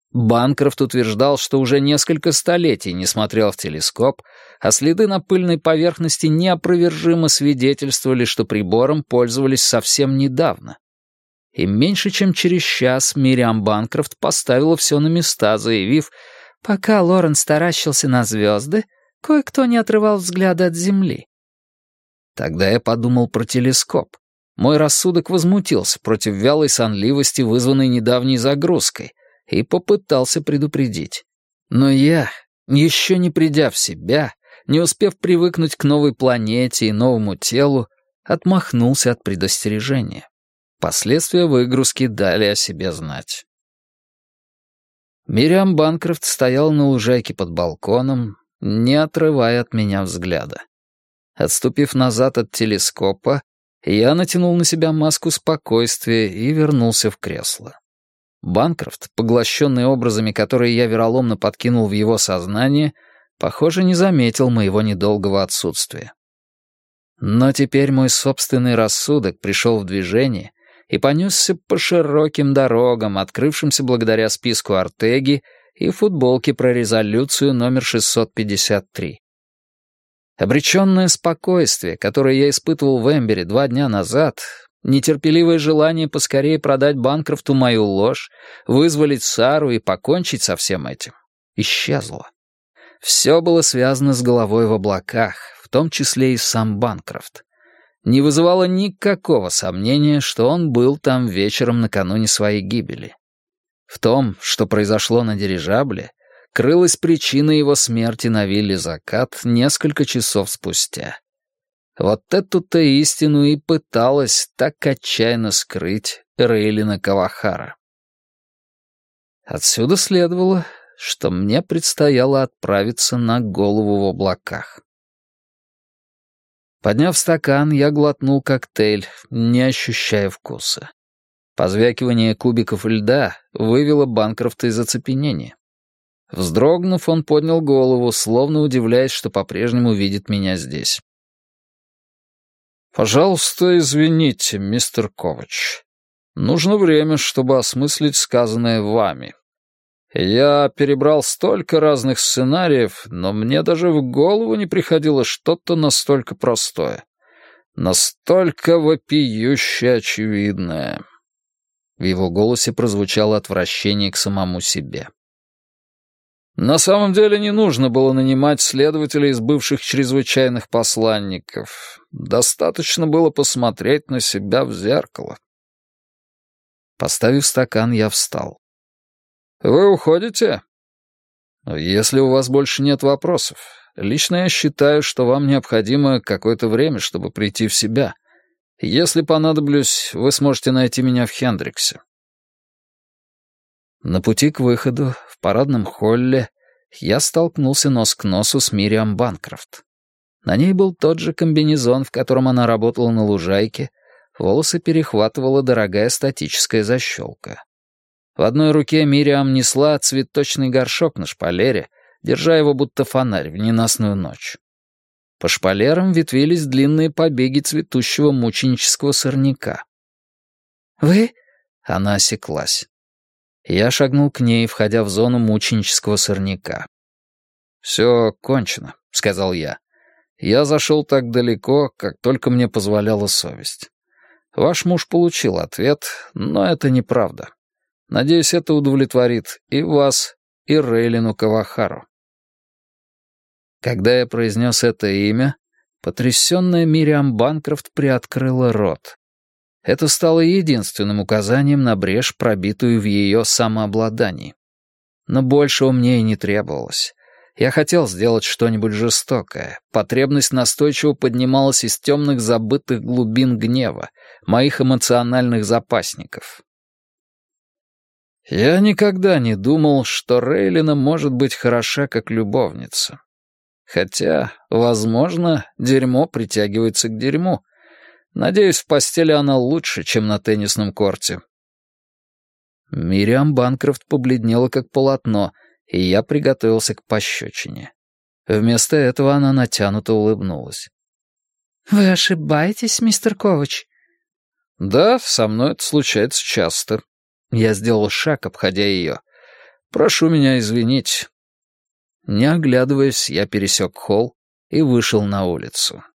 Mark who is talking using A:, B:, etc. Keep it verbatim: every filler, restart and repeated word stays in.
A: Банкрофт утверждал, что уже несколько столетий не смотрел в телескоп, а следы на пыльной поверхности неопровержимо свидетельствовали, что прибором пользовались совсем недавно. И меньше чем через час Мириам Банкрофт поставила все на места, заявив, «Пока Лоренс таращился на звезды, кое-кто не отрывал взгляда от Земли». Тогда я подумал про телескоп. Мой рассудок возмутился против вялой сонливости, вызванной недавней загрузкой, и попытался предупредить. Но я, еще не придя в себя, не успев привыкнуть к новой планете и новому телу, отмахнулся от предостережения. Последствия выгрузки дали о себе знать. Мириам Банкрофт стояла на лужайке под балконом, не отрывая от меня взгляда. Отступив назад от телескопа, я натянул на себя маску спокойствия и вернулся в кресло. Банкрофт, поглощенный образами, которые я вероломно подкинул в его сознание, похоже, не заметил моего недолгого отсутствия. Но теперь мой собственный рассудок пришел в движение и понесся по широким дорогам, открывшимся благодаря списку Ортеги и футболке про резолюцию номер шестьсот пятьдесят три. Обреченное спокойствие, которое я испытывал в Эмбере два дня назад, нетерпеливое желание поскорее продать Банкрофту мою ложь, вызволить Сару и покончить со всем этим, исчезло. Все было связано с головой в облаках, в том числе и сам Банкрофт. Не вызывало никакого сомнения, что он был там вечером накануне своей гибели. В том, что произошло на дирижабле, крылась причина его смерти на вилле «Закат» несколько часов спустя. Вот эту-то истину и пыталась так отчаянно скрыть Рейлина Кавахара. Отсюда следовало, что мне предстояло отправиться на голову в облаках. Подняв стакан, я глотнул коктейль, не ощущая вкуса. Позвякивание кубиков льда вывело Банкрофта из оцепенения. Вздрогнув, он поднял голову, словно удивляясь, что по-прежнему видит меня здесь. «Пожалуйста, извините, мистер Ковач. Нужно время, чтобы осмыслить сказанное вами. Я перебрал столько разных сценариев, но мне даже в голову не приходило что-то настолько простое. Настолько вопиюще очевидное». В его голосе прозвучало отвращение к самому себе. На самом деле не нужно было нанимать следователей из бывших чрезвычайных посланников. Достаточно было посмотреть на себя в зеркало. Поставив стакан, я встал. «Вы уходите?» «Если у вас больше нет вопросов. Лично я считаю, что вам необходимо какое-то время, чтобы прийти в себя. Если понадоблюсь, вы сможете найти меня в Хендриксе». На пути к выходу, в парадном холле, я столкнулся нос к носу с Мириам Банкрофт. На ней был тот же комбинезон, в котором она работала на лужайке, волосы перехватывала дорогая статическая защелка. В одной руке Мириам несла цветочный горшок на шпалере, держа его будто фонарь в ненастную ночь. По шпалерам ветвились длинные побеги цветущего мученического сорняка. «Вы?» — она осеклась. Я шагнул к ней, входя в зону мученического сорняка. «Все кончено», — сказал я. «Я зашел так далеко, как только мне позволяла совесть. Ваш муж получил ответ, но это неправда. Надеюсь, это удовлетворит и вас, и Рейлину Кавахару». Когда я произнес это имя, потрясенная Мириам Банкрофт приоткрыла рот. Это стало единственным указанием на брешь, пробитую в ее самообладании. Но большего мне и не требовалось. Я хотел сделать что-нибудь жестокое. Потребность настойчиво поднималась из темных забытых глубин гнева, моих эмоциональных запасников. Я никогда не думал, что Рейлина может быть хороша как любовница. Хотя, возможно, дерьмо притягивается к дерьму. Надеюсь, в постели она лучше, чем на теннисном корте. Мириам Банкрофт побледнела как полотно, и я приготовился к пощечине. Вместо этого она натянуто улыбнулась. «Вы ошибаетесь, мистер Ковач?» «Да, со мной это случается часто». Я сделал шаг, обходя ее. Прошу меня извинить». Не оглядываясь, я пересек холл и вышел на улицу.